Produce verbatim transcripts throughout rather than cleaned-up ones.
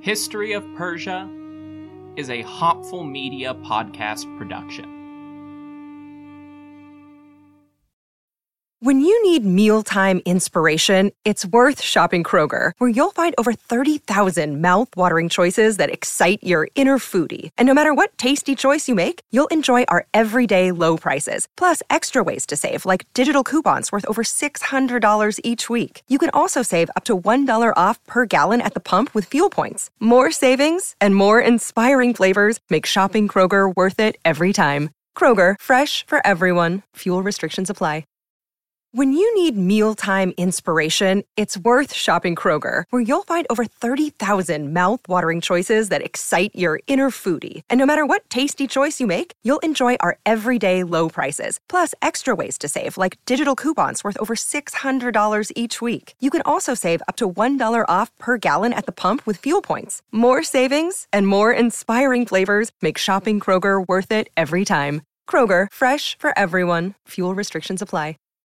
History of Persia is a Hopful Media podcast production. When you need mealtime inspiration, it's worth shopping Kroger, where you'll find over thirty thousand mouth-watering choices that excite your inner foodie. And no matter what tasty choice you make, you'll enjoy our everyday low prices, plus extra ways to save, like digital coupons worth over six hundred dollars each week. You can also save up to one dollar off per gallon at the pump with fuel points. More savings and more inspiring flavors make shopping Kroger worth it every time. Kroger, fresh for everyone. Fuel restrictions apply. When you need mealtime inspiration, it's worth shopping Kroger, where you'll find over thirty thousand mouth-watering choices that excite your inner foodie. And no matter what tasty choice you make, you'll enjoy our everyday low prices, plus extra ways to save, like digital coupons worth over six hundred dollars each week. You can also save up to one dollar off per gallon at the pump with fuel points. More savings and more inspiring flavors make shopping Kroger worth it every time. Kroger, fresh for everyone. Fuel restrictions apply.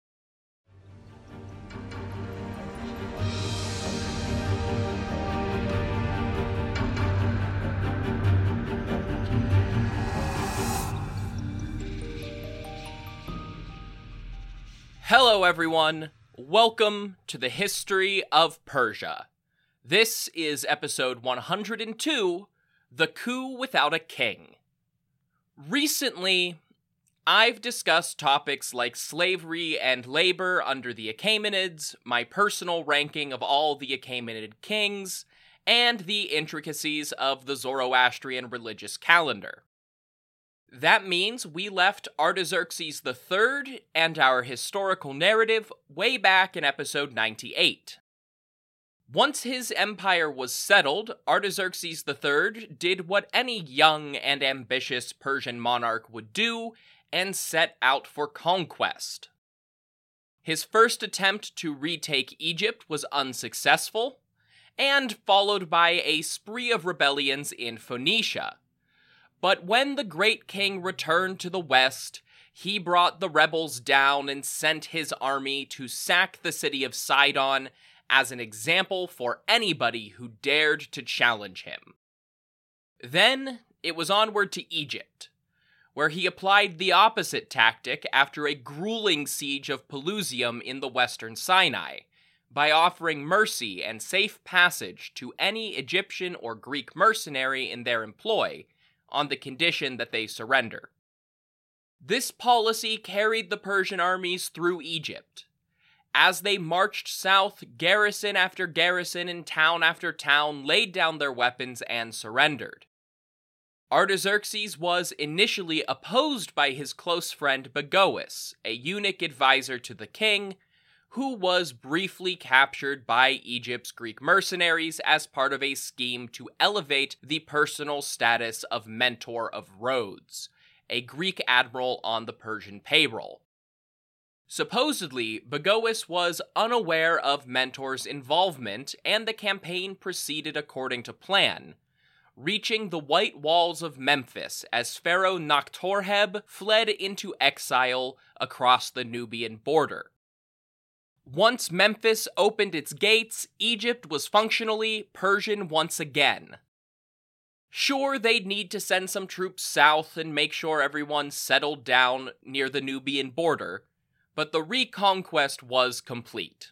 Hello everyone, welcome to the History of Persia. This is episode one hundred two, The Coup Without a King. Recently, I've discussed topics like slavery and labor under the Achaemenids, my personal ranking of all the Achaemenid kings, and the intricacies of the Zoroastrian religious calendar. That means we left Artaxerxes the Third and our historical narrative way back in episode ninety-eight. Once his empire was settled, Artaxerxes the Third did what any young and ambitious Persian monarch would do and set out for conquest. His first attempt to retake Egypt was unsuccessful, and followed by a spree of rebellions in Phoenicia. But when the great king returned to the west, he brought the rebels down and sent his army to sack the city of Sidon as an example for anybody who dared to challenge him. Then it was onward to Egypt, where he applied the opposite tactic after a grueling siege of Pelusium in the western Sinai, by offering mercy and safe passage to any Egyptian or Greek mercenary in their employ, on the condition that they surrender. This policy carried the Persian armies through Egypt. As they marched south, garrison after garrison and town after town laid down their weapons and surrendered. Artaxerxes was initially opposed by his close friend Bagoas, a eunuch advisor to the king, who was briefly captured by Egypt's Greek mercenaries as part of a scheme to elevate the personal status of Mentor of Rhodes, a Greek admiral on the Persian payroll. Supposedly, Bagoas was unaware of Mentor's involvement, and the campaign proceeded according to plan, reaching the White Walls of Memphis as Pharaoh Noktorheb fled into exile across the Nubian border. Once Memphis opened its gates, Egypt was functionally Persian once again. Sure, they'd need to send some troops south and make sure everyone settled down near the Nubian border, but the reconquest was complete.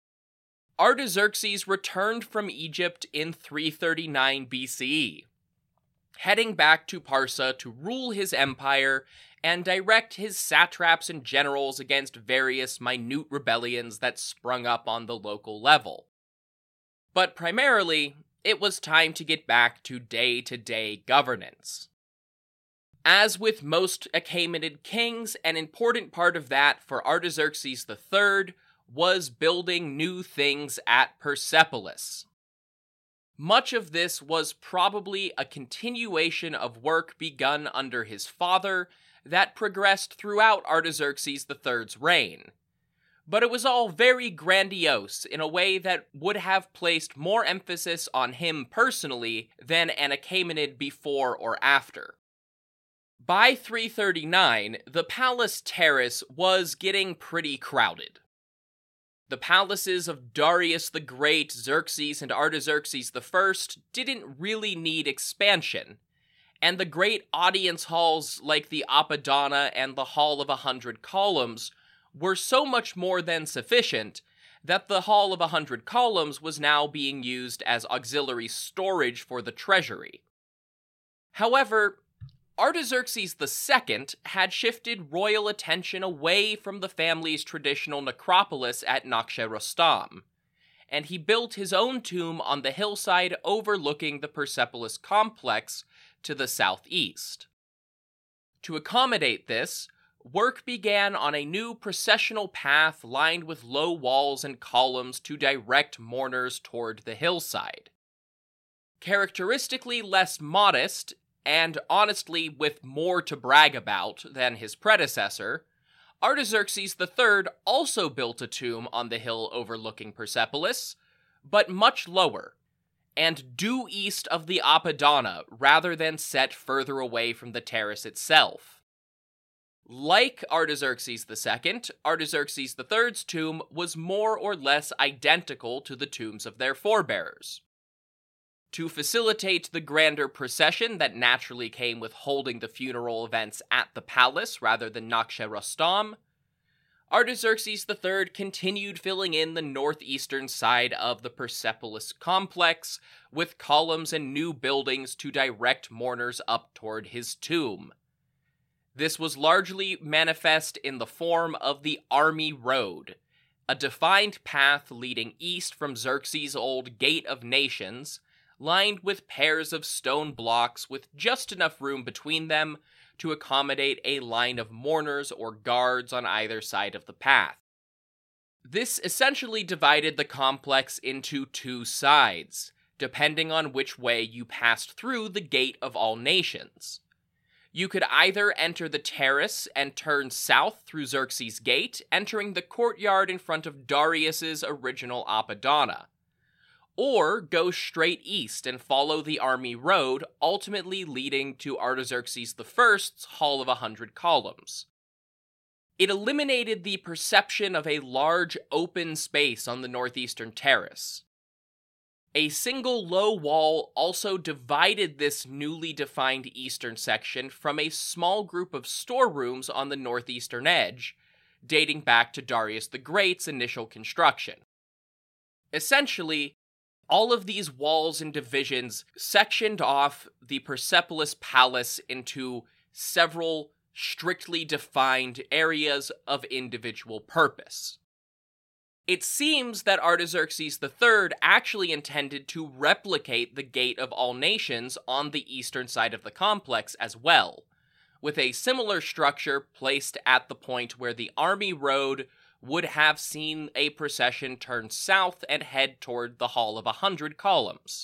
Artaxerxes returned from Egypt in three thirty-nine B C E, heading back to Parsa to rule his empire and direct his satraps and generals against various minute rebellions that sprung up on the local level. But primarily, it was time to get back to day-to-day governance. As with most Achaemenid kings, an important part of that for Artaxerxes the Third was building new things at Persepolis. Much of this was probably a continuation of work begun under his father that progressed throughout Artaxerxes the Third's reign. But it was all very grandiose in a way that would have placed more emphasis on him personally than an Achaemenid before or after. By three thirty-nine, the palace terrace was getting pretty crowded. The palaces of Darius the Great, Xerxes, and Artaxerxes the First didn't really need expansion, and the great audience halls like the Apadana and the Hall of a Hundred Columns were so much more than sufficient that the Hall of a Hundred Columns was now being used as auxiliary storage for the treasury. However, Artaxerxes the Second had shifted royal attention away from the family's traditional necropolis at Nakhshe-Rostam, and he built his own tomb on the hillside overlooking the Persepolis complex to the southeast. To accommodate this, work began on a new processional path lined with low walls and columns to direct mourners toward the hillside. Characteristically less modest, and honestly with more to brag about than his predecessor, Artaxerxes the Third also built a tomb on the hill overlooking Persepolis, but much lower, and due east of the Apadana rather than set further away from the terrace itself. Like Artaxerxes the Second, Artaxerxes the Third's tomb was more or less identical to the tombs of their forebears. To facilitate the grander procession that naturally came with holding the funeral events at the palace rather than Nakhshe-Rostam, Artaxerxes the Third continued filling in the northeastern side of the Persepolis complex with columns and new buildings to direct mourners up toward his tomb. This was largely manifest in the form of the Army Road, a defined path leading east from Xerxes' old Gate of Nations, lined with pairs of stone blocks with just enough room between them to accommodate a line of mourners or guards on either side of the path. This essentially divided the complex into two sides, depending on which way you passed through the Gate of All Nations. You could either enter the terrace and turn south through Xerxes' Gate, entering the courtyard in front of Darius's original Apadana, or go straight east and follow the Army Road, ultimately leading to Artaxerxes the First's Hall of a Hundred Columns. It eliminated the perception of a large open space on the northeastern terrace. A single low wall also divided this newly defined eastern section from a small group of storerooms on the northeastern edge, dating back to Darius the Great's initial construction. Essentially, all of these walls and divisions sectioned off the Persepolis Palace into several strictly defined areas of individual purpose. It seems that Artaxerxes the Third actually intended to replicate the Gate of All Nations on the eastern side of the complex as well, with a similar structure placed at the point where the Army Road would have seen a procession turn south and head toward the Hall of a Hundred Columns.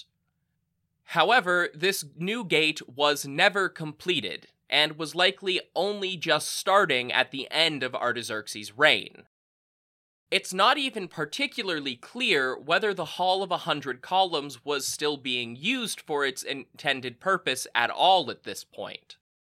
However, this new gate was never completed, and was likely only just starting at the end of Artaxerxes' reign. It's not even particularly clear whether the Hall of a Hundred Columns was still being used for its intended purpose at all at this point.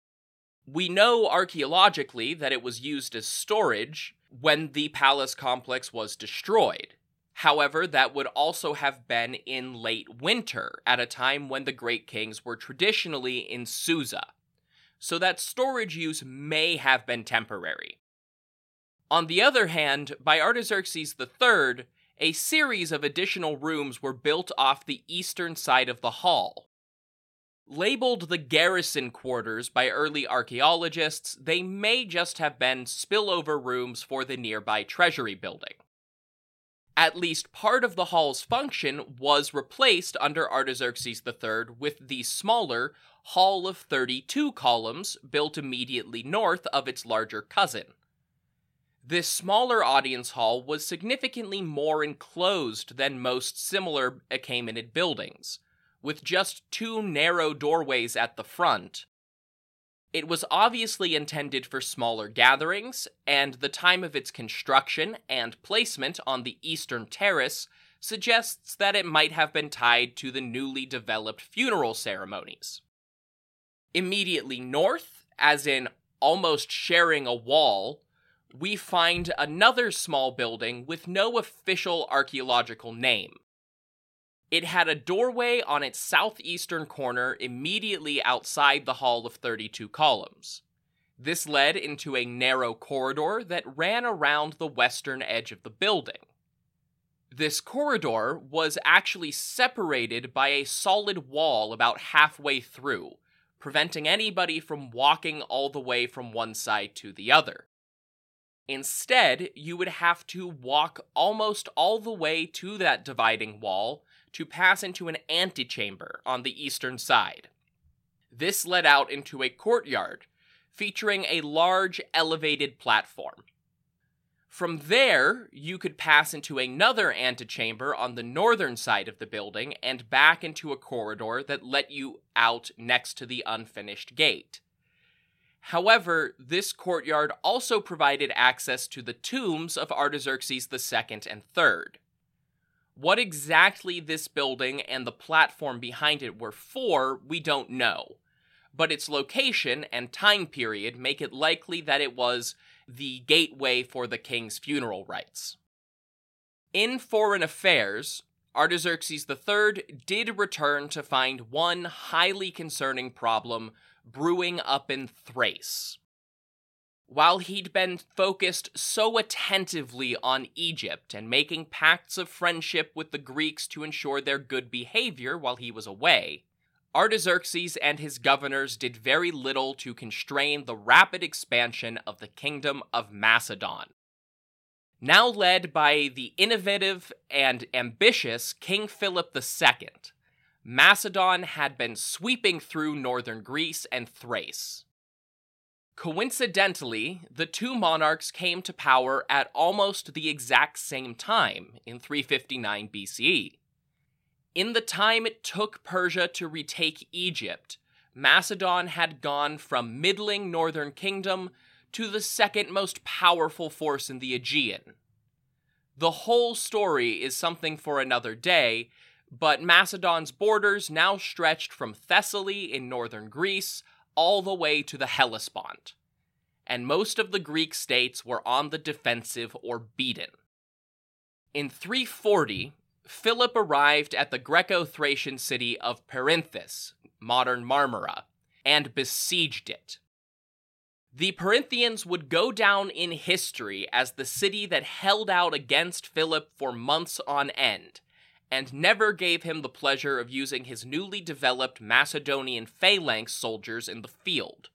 We know archaeologically that it was used as storage when the palace complex was destroyed. However, that would also have been in late winter, at a time when the Great Kings were traditionally in Susa, so that storage use may have been temporary. On the other hand, by Artaxerxes the Third, a series of additional rooms were built off the eastern side of the hall. Labeled the garrison quarters by early archaeologists, they may just have been spillover rooms for the nearby treasury building. At least part of the hall's function was replaced under Artaxerxes the Third with the smaller Hall of thirty-two Columns built immediately north of its larger cousin. This smaller audience hall was significantly more enclosed than most similar Achaemenid buildings, with just two narrow doorways at the front. It was obviously intended for smaller gatherings, and the time of its construction and placement on the eastern terrace suggests that it might have been tied to the newly developed funeral ceremonies. Immediately north, as in almost sharing a wall, we find another small building with no official archaeological name. It had a doorway on its southeastern corner immediately outside the Hall of thirty-two Columns. This led into a narrow corridor that ran around the western edge of the building. This corridor was actually separated by a solid wall about halfway through, preventing anybody from walking all the way from one side to the other. Instead, you would have to walk almost all the way to that dividing wall to pass into an antechamber on the eastern side. This led out into a courtyard, featuring a large elevated platform. From there, you could pass into another antechamber on the northern side of the building and back into a corridor that let you out next to the unfinished gate. However, this courtyard also provided access to the tombs of Artaxerxes the Second and Third. What exactly this building and the platform behind it were for, we don't know, but its location and time period make it likely that it was the gateway for the king's funeral rites. In foreign affairs, Artaxerxes the Third did return to find one highly concerning problem brewing up in Thrace. While he'd been focused so attentively on Egypt and making pacts of friendship with the Greeks to ensure their good behavior while he was away, Artaxerxes and his governors did very little to constrain the rapid expansion of the kingdom of Macedon. Now led by the innovative and ambitious King Philip the Second, Macedon had been sweeping through northern Greece and Thrace. Coincidentally, the two monarchs came to power at almost the exact same time, in three fifty-nine B C E. In the time it took Persia to retake Egypt, Macedon had gone from middling northern kingdom to the second most powerful force in the Aegean. The whole story is something for another day, but Macedon's borders now stretched from Thessaly in northern Greece all the way to the Hellespont, and most of the Greek states were on the defensive or beaten. In three forty, Philip arrived at the Greco-Thracian city of Perinthus, modern Marmara, and besieged it. The Perinthians would go down in history as the city that held out against Philip for months on end, and never gave him the pleasure of using his newly developed Macedonian phalanx soldiers in the field.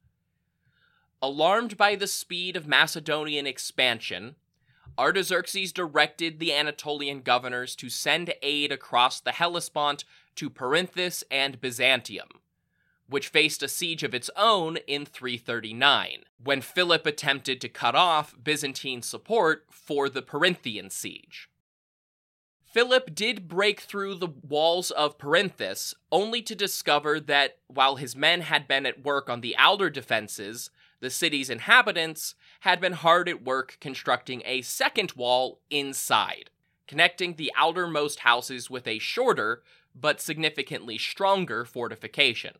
Alarmed by the speed of Macedonian expansion, Artaxerxes directed the Anatolian governors to send aid across the Hellespont to Perinthus and Byzantium, which faced a siege of its own in three thirty-nine, when Philip attempted to cut off Byzantine support for the Perinthian siege. Philip did break through the walls of Perinthus, only to discover that while his men had been at work on the outer defenses, the city's inhabitants had been hard at work constructing a second wall inside, connecting the outermost houses with a shorter, but significantly stronger fortification.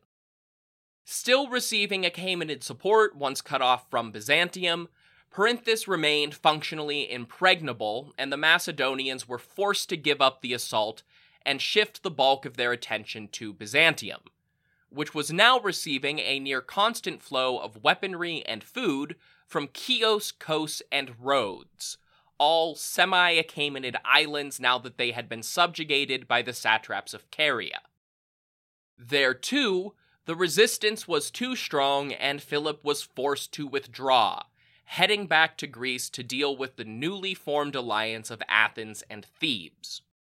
Still receiving Achaemenid support once cut off from Byzantium, Perinthus remained functionally impregnable, and the Macedonians were forced to give up the assault and shift the bulk of their attention to Byzantium, which was now receiving a near-constant flow of weaponry and food from Chios, Kos, and Rhodes, all semi-Achaemenid islands now that they had been subjugated by the satraps of Caria. There, too, the resistance was too strong and Philip was forced to withdraw, heading back to Greece to deal with the newly formed alliance of Athens and Thebes.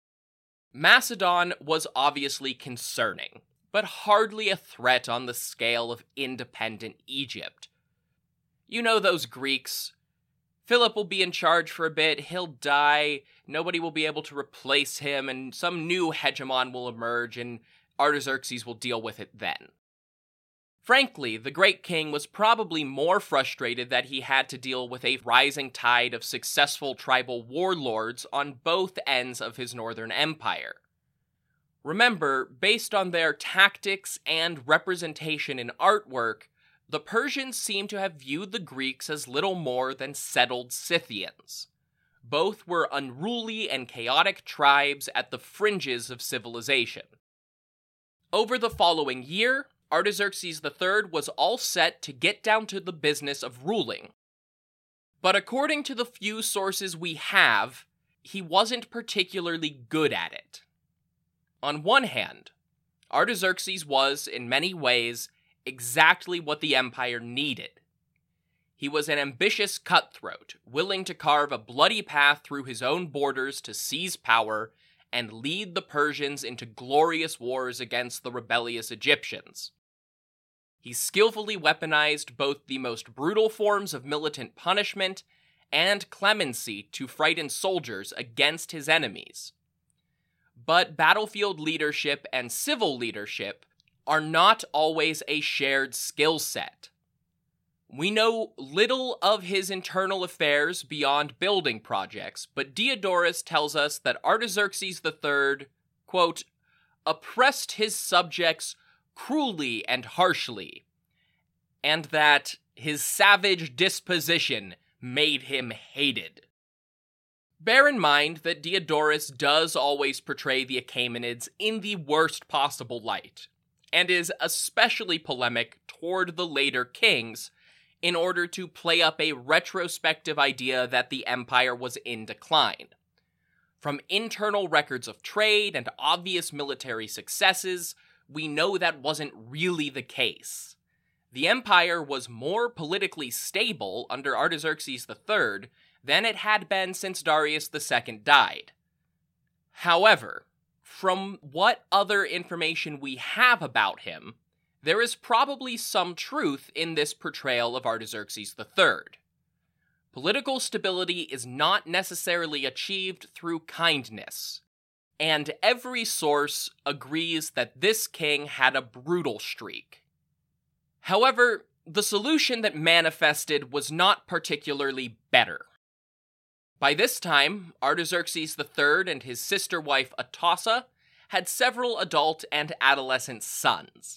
Macedon was obviously concerning, but hardly a threat on the scale of independent Egypt. You know those Greeks. Philip will be in charge for a bit, he'll die, nobody will be able to replace him, and some new hegemon will emerge, and Artaxerxes will deal with it then. Frankly, the great king was probably more frustrated that he had to deal with a rising tide of successful tribal warlords on both ends of his northern empire. Remember, based on their tactics and representation in artwork, the Persians seem to have viewed the Greeks as little more than settled Scythians. Both were unruly and chaotic tribes at the fringes of civilization. Over the following year, Artaxerxes the Third was all set to get down to the business of ruling. But according to the few sources we have, he wasn't particularly good at it. On one hand, Artaxerxes was, in many ways, exactly what the empire needed. He was an ambitious cutthroat, willing to carve a bloody path through his own borders to seize power and lead the Persians into glorious wars against the rebellious Egyptians. He skillfully weaponized both the most brutal forms of militant punishment and clemency to frighten soldiers against his enemies. But battlefield leadership and civil leadership are not always a shared skill set. We know little of his internal affairs beyond building projects, but Diodorus tells us that Artaxerxes the Third, quote, oppressed his subjects cruelly and harshly, and that his savage disposition made him hated. Bear in mind that Diodorus does always portray the Achaemenids in the worst possible light, and is especially polemic toward the later kings, in order to play up a retrospective idea that the empire was in decline. From internal records of trade and obvious military successes, we know that wasn't really the case. The empire was more politically stable under Artaxerxes the Third than it had been since Darius the Second died. However, from what other information we have about him, there is probably some truth in this portrayal of Artaxerxes the Third. Political stability is not necessarily achieved through kindness, and every source agrees that this king had a brutal streak. However, the solution that manifested was not particularly better. By this time, Artaxerxes the Third and his sister wife Atossa had several adult and adolescent sons.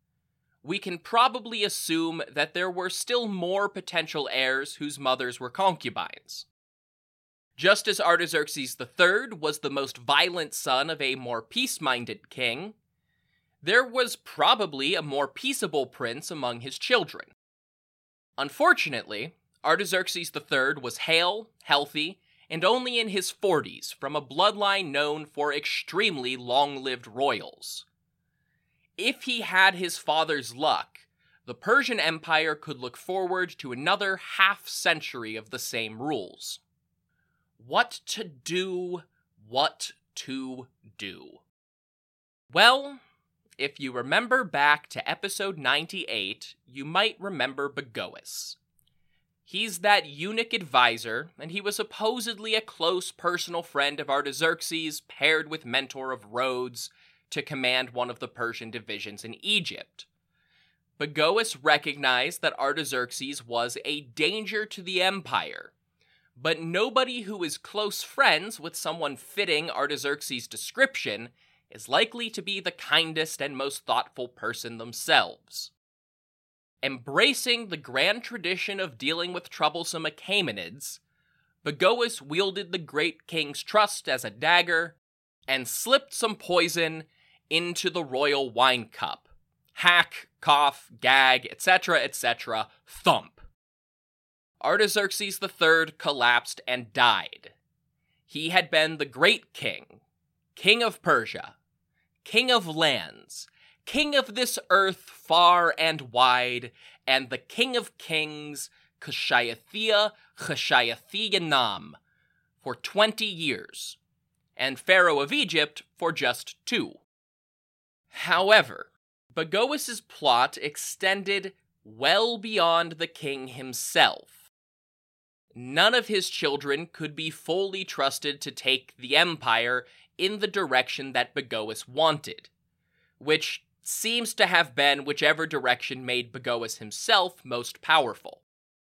We can probably assume that there were still more potential heirs whose mothers were concubines. Just as Artaxerxes the Third was the most violent son of a more peace-minded king, there was probably a more peaceable prince among his children. Unfortunately, Artaxerxes the Third was hale, healthy, and only in his forties from a bloodline known for extremely long-lived royals. If he had his father's luck, the Persian Empire could look forward to another half-century of the same rules. What to do, what to do. Well, if you remember back to episode ninety-eight, you might remember Bagoas. He's that eunuch advisor, and he was supposedly a close personal friend of Artaxerxes, paired with mentor of Rhodes, to command one of the Persian divisions in Egypt. Bagoas recognized that Artaxerxes was a danger to the empire, but nobody who is close friends with someone fitting Artaxerxes' description is likely to be the kindest and most thoughtful person themselves. Embracing the grand tradition of dealing with troublesome Achaemenids, Bagoas wielded the great king's trust as a dagger and slipped some poison into the royal wine cup. Hack, cough, gag, et cetera, et cetera, thump. Artaxerxes the Third collapsed and died. He had been the great king, king of Persia, king of lands, king of this earth far and wide, and the king of kings, Kshayathia Kshayathia for twenty years, and pharaoh of Egypt for just two. However, Bagoas' plot extended well beyond the king himself. None of his children could be fully trusted to take the empire in the direction that Bagoas wanted, which seems to have been whichever direction made Bagoas himself most powerful.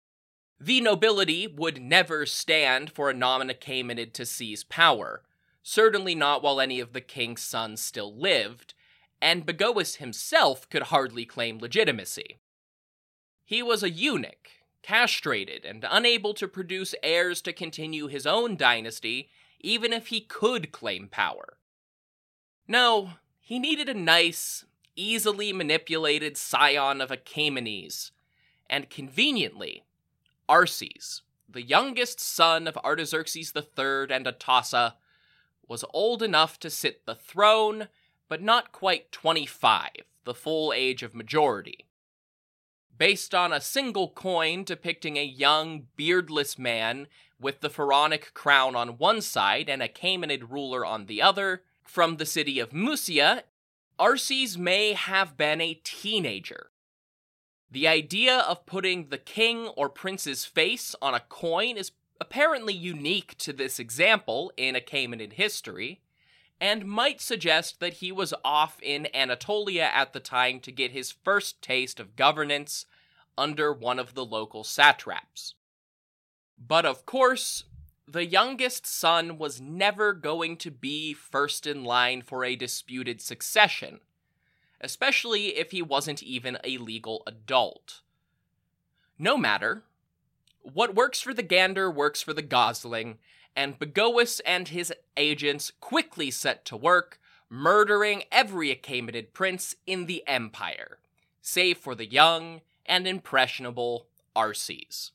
The nobility would never stand for a non-Achaemenid to seize power, certainly not while any of the king's sons still lived, and Bagoas himself could hardly claim legitimacy. He was a eunuch, castrated, and unable to produce heirs to continue his own dynasty, even if he could claim power. No, he needed a nice, easily manipulated scion of Achaemenes, and conveniently, Arses, the youngest son of Artaxerxes the Third and Atossa, was old enough to sit the throne, but not quite twenty-five, the full age of majority. Based on a single coin depicting a young, beardless man with the pharaonic crown on one side and a Achaemenid ruler on the other, from the city of Musia, Arses may have been a teenager. The idea of putting the king or prince's face on a coin is apparently unique to this example in Achaemenid history, and might suggest that he was off in Anatolia at the time to get his first taste of governance under one of the local satraps. But of course, the youngest son was never going to be first in line for a disputed succession, especially if he wasn't even a legal adult. No matter. What works for the gander works for the gosling, and Bagoas and his agents quickly set to work, murdering every Achaemenid prince in the empire, save for the young and impressionable Arses.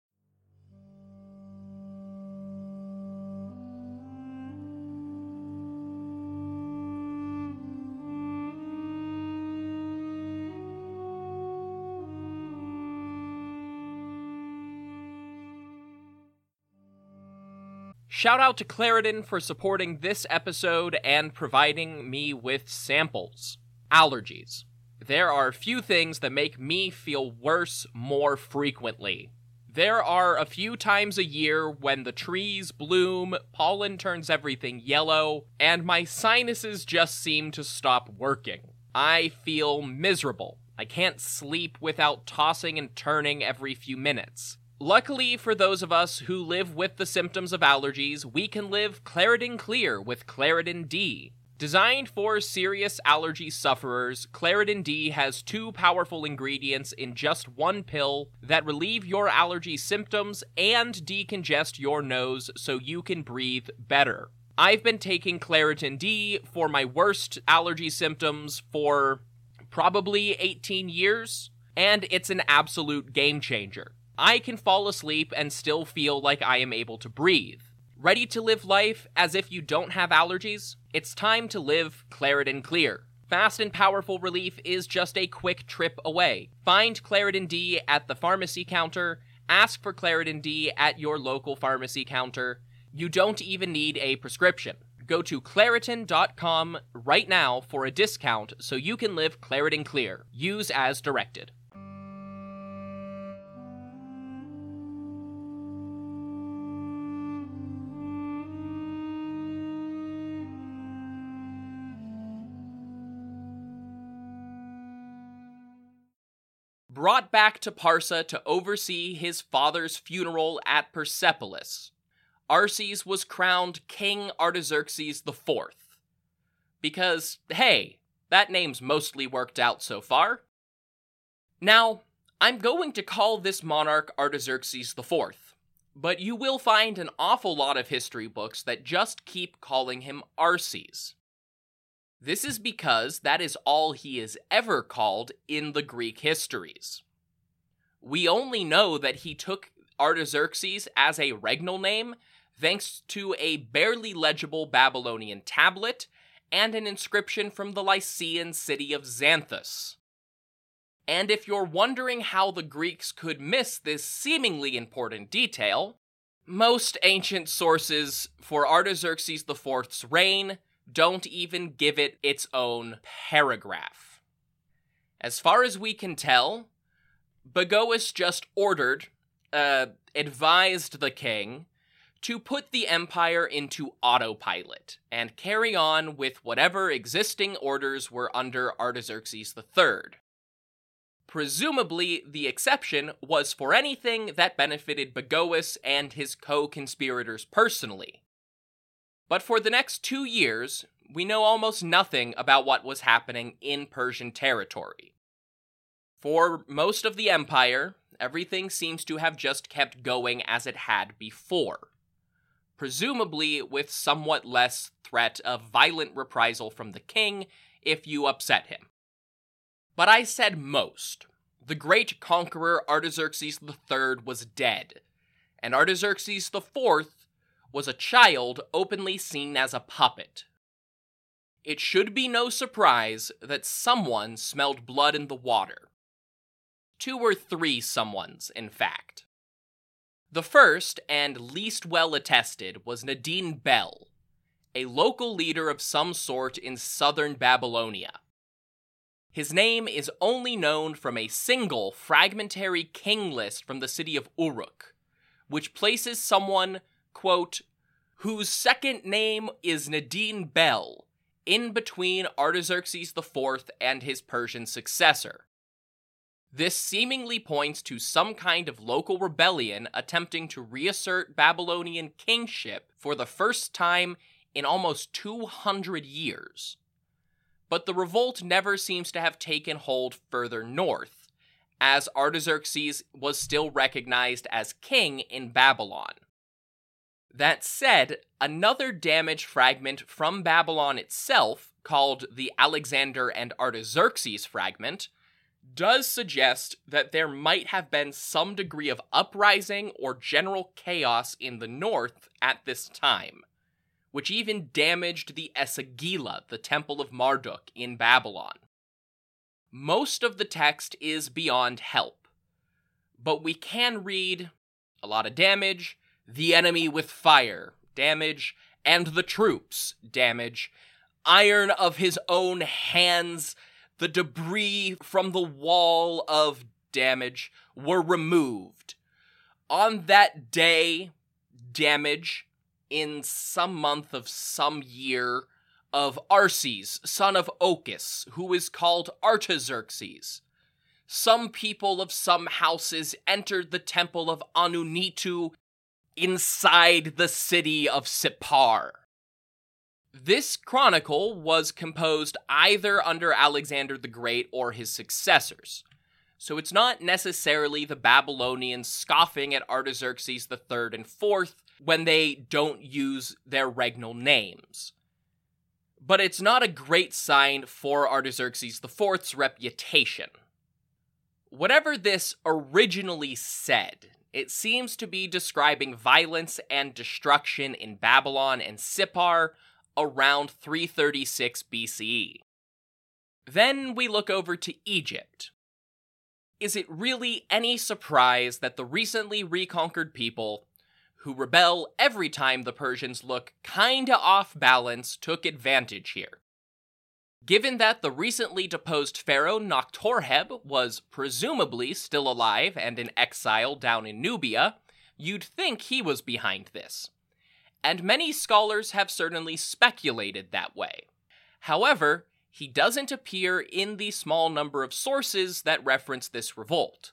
Shout out to Claritin for supporting this episode and providing me with samples. Allergies. There are few things that make me feel worse more frequently. There are a few times a year when the trees bloom, pollen turns everything yellow, and my sinuses just seem to stop working. I feel miserable. I can't sleep without tossing and turning every few minutes. Luckily for those of us who live with the symptoms of allergies, we can live Claritin Clear with Claritin D. Designed for serious allergy sufferers, Claritin D has two powerful ingredients in just one pill that relieve your allergy symptoms and decongest your nose so you can breathe better. I've been taking Claritin D for my worst allergy symptoms for probably eighteen years, and it's an absolute game changer. I can fall asleep and still feel like I am able to breathe. Ready to live life as if you don't have allergies? It's time to live Claritin Clear. Fast and powerful relief is just a quick trip away. Find Claritin D at the pharmacy counter. Ask for Claritin D at your local pharmacy counter. You don't even need a prescription. Go to Claritin dot com right now for a discount so you can live Claritin Clear. Use as directed. Brought back to Parsa to oversee his father's funeral at Persepolis, Arses was crowned King Artaxerxes the Fourth. Because, hey, that name's mostly worked out so far. Now, I'm going to call this monarch Artaxerxes the Fourth, but you will find an awful lot of history books that just keep calling him Arses. This is because that is all he is ever called in the Greek histories. We only know that he took Artaxerxes as a regnal name thanks to a barely legible Babylonian tablet and an inscription from the Lycian city of Xanthus. And if you're wondering how the Greeks could miss this seemingly important detail, most ancient sources for Artaxerxes the Fourth's reign don't even give it its own paragraph. As far as we can tell, Bagoas just ordered, uh, advised the king to put the empire into autopilot and carry on with whatever existing orders were under Artaxerxes the Third. Presumably, the exception was for anything that benefited Bagoas and his co-conspirators personally. But for the next two years, we know almost nothing about what was happening in Persian territory. For most of the empire, everything seems to have just kept going as it had before, presumably with somewhat less threat of violent reprisal from the king if you upset him. But I said most. The great conqueror Artaxerxes the Third was dead, and Artaxerxes the Fourth was a child openly seen as a puppet. It should be no surprise that someone smelled blood in the water. Two or three someones, in fact. The first, and least well attested, was Nadine Bel, a local leader of some sort in southern Babylonia. His name is only known from a single fragmentary king list from the city of Uruk, which places someone, quote, whose second name is Nadine Bel, in between Artaxerxes the Fourth and his Persian successor. This seemingly points to some kind of local rebellion attempting to reassert Babylonian kingship for the first time in almost two hundred years. But the revolt never seems to have taken hold further north, as Artaxerxes was still recognized as king in Babylon. That said, another damaged fragment from Babylon itself, called the Alexander and Artaxerxes fragment, does suggest that there might have been some degree of uprising or general chaos in the north at this time, which even damaged the Esagila, the Temple of Marduk, in Babylon. Most of the text is beyond help, but we can read a lot of damage, the enemy with fire, damage, and the troops, damage, iron of his own hands, the debris from the wall of damage were removed. On that day, damage, in some month of some year, of Arses, son of Ochus, who is called Artaxerxes. Some people of some houses entered the temple of Anunitu inside the city of Sippar. This chronicle was composed either under Alexander the Great or his successors, so it's not necessarily the Babylonians scoffing at Artaxerxes the Third and Fourth when they don't use their regnal names. But it's not a great sign for Artaxerxes the Fourth's reputation. Whatever this originally said, it seems to be describing violence and destruction in Babylon and Sippar around three thirty-six B C E. Then we look over to Egypt. Is it really any surprise that the recently reconquered people, who rebel every time the Persians look kinda off balance, took advantage here? Given that the recently deposed pharaoh Noktorheb was presumably still alive and in exile down in Nubia, you'd think he was behind this. And many scholars have certainly speculated that way. However, he doesn't appear in the small number of sources that reference this revolt.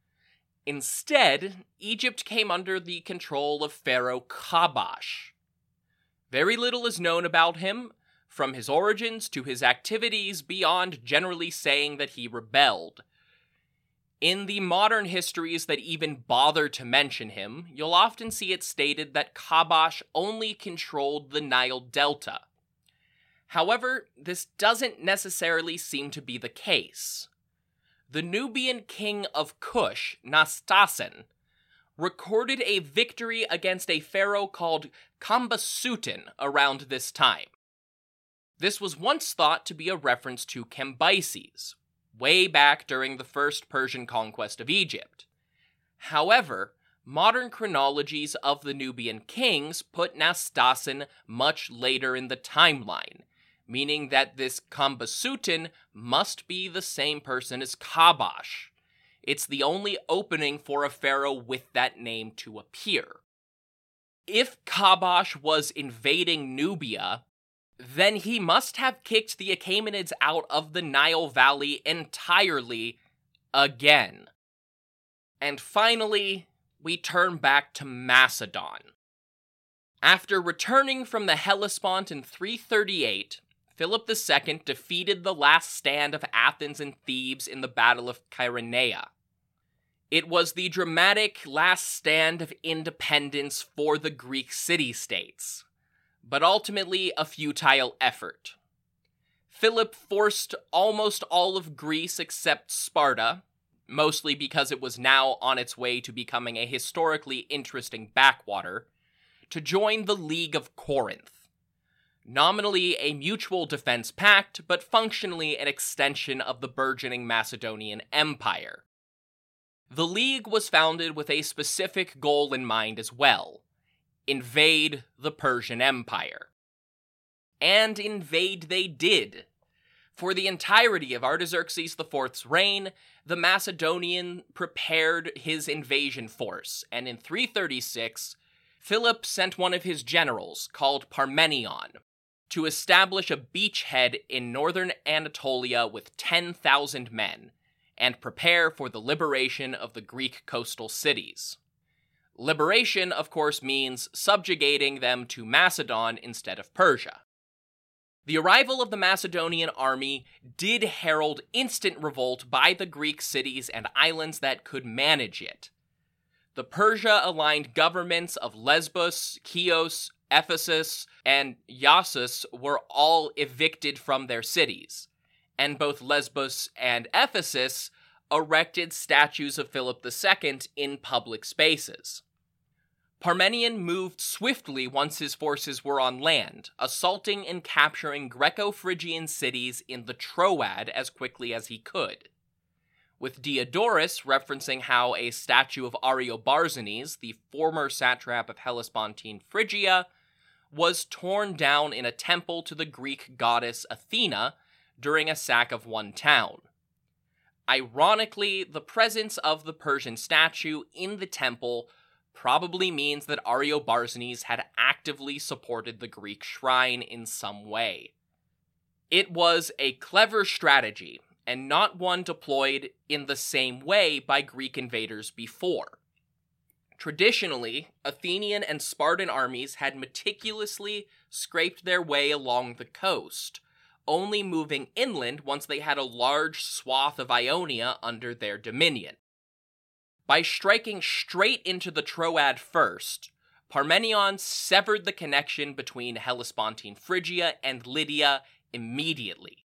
Instead, Egypt came under the control of Pharaoh Kabash. Very little is known about him, from his origins to his activities, beyond generally saying that he rebelled. In the modern histories that even bother to mention him, you'll often see it stated that Kabash only controlled the Nile Delta. However, this doesn't necessarily seem to be the case. The Nubian king of Kush, Nastasen, recorded a victory against a pharaoh called Kambasutin around this time. This was once thought to be a reference to Cambyses, way back during the first Persian conquest of Egypt. However, modern chronologies of the Nubian kings put Nastasen much later in the timeline, meaning that this Kambasutin must be the same person as Kabash. It's the only opening for a pharaoh with that name to appear. If Kabash was invading Nubia, then he must have kicked the Achaemenids out of the Nile Valley entirely again. And finally, we turn back to Macedon. After returning from the Hellespont in three thirty-eight, Philip the Second defeated the last stand of Athens and Thebes in the Battle of Chaeronea. It was the dramatic last stand of independence for the Greek city-states, but ultimately a futile effort. Philip forced almost all of Greece except Sparta, mostly because it was now on its way to becoming a historically interesting backwater, to join the League of Corinth. Nominally a mutual defense pact, but functionally an extension of the burgeoning Macedonian Empire. The League was founded with a specific goal in mind as well: invade the Persian Empire. And invade they did. For the entirety of Artaxerxes the Fourth's reign, the Macedonian prepared his invasion force, and in three thirty-six, Philip sent one of his generals, called Parmenion, to establish a beachhead in northern Anatolia with ten thousand men, and prepare for the liberation of the Greek coastal cities. Liberation, of course, means subjugating them to Macedon instead of Persia. The arrival of the Macedonian army did herald instant revolt by the Greek cities and islands that could manage it. The Persia-aligned governments of Lesbos, Chios, Ephesus, and Iassus were all evicted from their cities, and both Lesbos and Ephesus erected statues of Philip the Second in public spaces. Parmenion moved swiftly once his forces were on land, assaulting and capturing Greco-Phrygian cities in the Troad as quickly as he could, with Diodorus referencing how a statue of Ariobarzanes, the former satrap of Hellespontine Phrygia, was torn down in a temple to the Greek goddess Athena during a sack of one town. Ironically, the presence of the Persian statue in the temple probably means that Ariobarzanes had actively supported the Greek shrine in some way. It was a clever strategy, and not one deployed in the same way by Greek invaders before. Traditionally, Athenian and Spartan armies had meticulously scraped their way along the coast, only moving inland once they had a large swath of Ionia under their dominion. By striking straight into the Troad first, Parmenion severed the connection between Hellespontine Phrygia and Lydia immediately.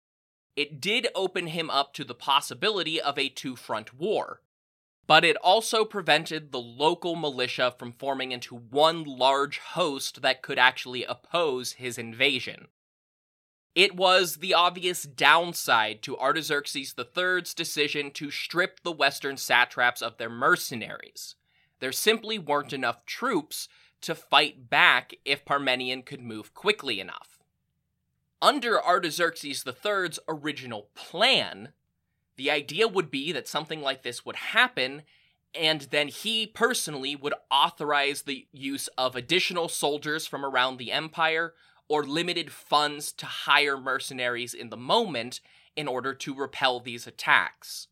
It did open him up to the possibility of a two-front war, but it also prevented the local militia from forming into one large host that could actually oppose his invasion. It was the obvious downside to Artaxerxes the Third's decision to strip the western satraps of their mercenaries. There simply weren't enough troops to fight back if Parmenion could move quickly enough. Under Artaxerxes the Third's original plan, the idea would be that something like this would happen, and then he personally would authorize the use of additional soldiers from around the empire, or limited funds to hire mercenaries in the moment in order to repel these attacks.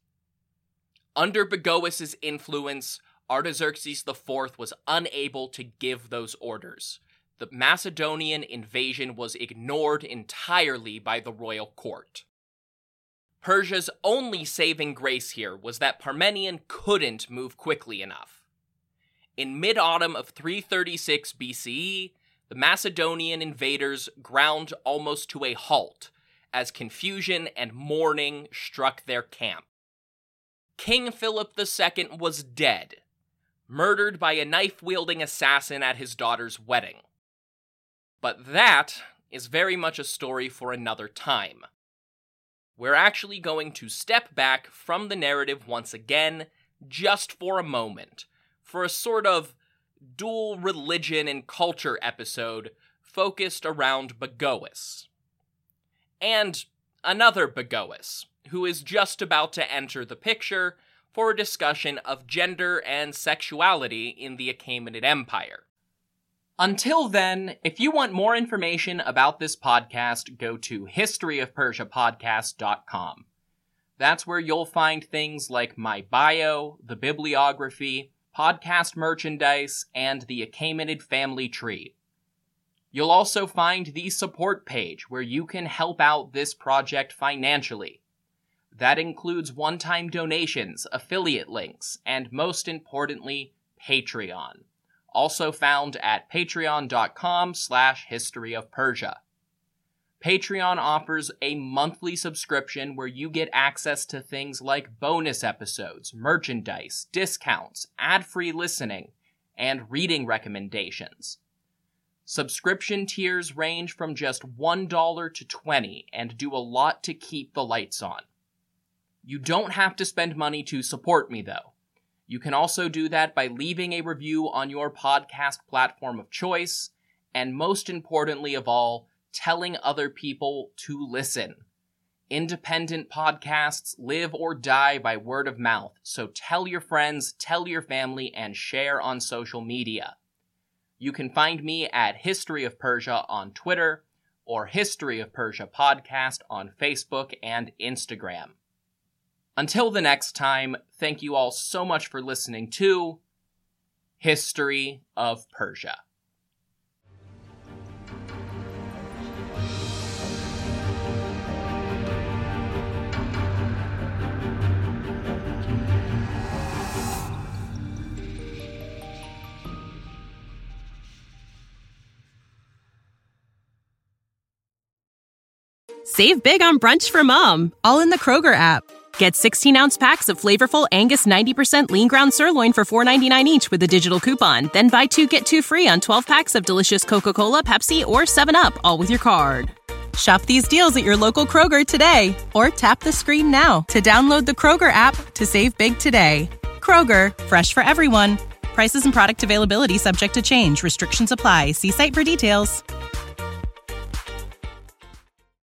Under Bagoas' influence, Artaxerxes the Fourth was unable to give those orders. The Macedonian invasion was ignored entirely by the royal court. Persia's only saving grace here was that Parmenion couldn't move quickly enough. In mid-autumn of three thirty-six B C E, the Macedonian invaders ground almost to a halt as confusion and mourning struck their camp. King Philip the Second was dead, murdered by a knife-wielding assassin at his daughter's wedding. But that is very much a story for another time. We're actually going to step back from the narrative once again, just for a moment, for a sort of dual religion and culture episode focused around Bagoas. And another Bagoas, who is just about to enter the picture for a discussion of gender and sexuality in the Achaemenid Empire. Until then, if you want more information about this podcast, go to history of persia podcast dot com. That's where you'll find things like my bio, the bibliography, podcast merchandise, and the Achaemenid family tree. You'll also find the support page where you can help out this project financially. That includes one-time donations, affiliate links, and most importantly, Patreon, also found at patreon.com slash history of Persia. Patreon offers a monthly subscription where you get access to things like bonus episodes, merchandise, discounts, ad-free listening, and reading recommendations. Subscription tiers range from just one dollar to twenty dollars and do a lot to keep the lights on. You don't have to spend money to support me, though. You can also do that by leaving a review on your podcast platform of choice, and most importantly of all, telling other people to listen. Independent podcasts live or die by word of mouth, so tell your friends, tell your family, and share on social media. You can find me at History of Persia on Twitter, or History of Persia Podcast on Facebook and Instagram. Until the next time, thank you all so much for listening to History of Persia. Save big on brunch for mom, all in the Kroger app. Get sixteen-ounce packs of flavorful Angus ninety percent lean ground sirloin for four ninety-nine each with a digital coupon. Then buy two, get two free on twelve packs of delicious Coca-Cola, Pepsi, or seven up, all with your card. Shop these deals at your local Kroger today, or tap the screen now to download the Kroger app to save big today. Kroger, fresh for everyone. Prices and product availability subject to change. Restrictions apply. See site for details.